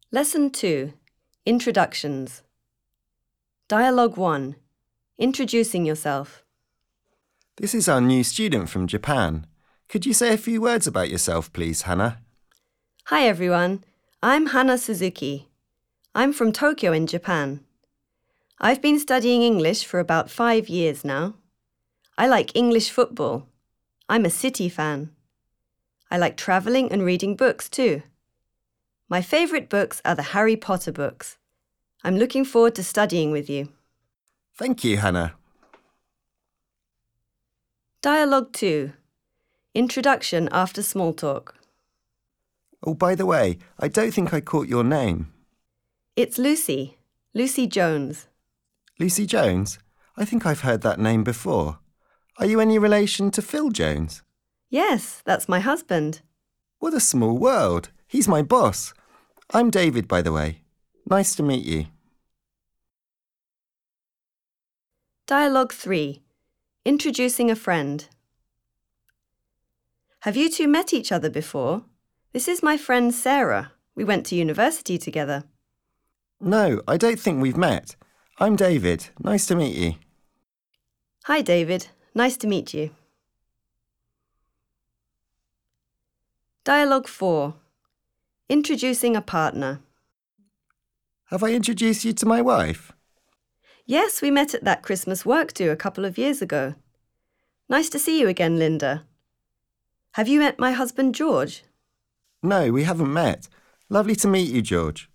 Lesson 2. Introductions. Dialogue 1. Introducing yourself. This is our new student from Japan. Could you say a few words about yourself, please, Hannah? Hi everyone, I'm Hana Suzuki. I'm from Tokyo in Japan. I've been studying English for about 5 years now. I like English football. I'm a City fan. I like travelling and reading books too. My favourite books are the Harry Potter books. I'm looking forward to studying with you. Thank you, Hannah. Dialogue 2. Introduction after small talk. Oh, by the way, I don't think I caught your name. It's Lucy. Lucy Jones. Lucy Jones? I think I've heard that name before. Are you any relation to Phil Jones? Yes, that's my husband. What a small world. He's my boss. I'm David, by the way. Nice to meet you. Dialogue 3. Introducing a friend. Have you two met each other before? This is my friend Sarah. We went to university together. No, I don't think we've met. I'm David. Nice to meet you. Hi David, nice to meet you. Dialogue 4. Introducing a partner. Have I introduced you to my wife? Yes, we met at that Christmas work do a couple of years ago. Nice to see you again, Linda. Have you met my husband George? No, we haven't met. Lovely to meet you, George.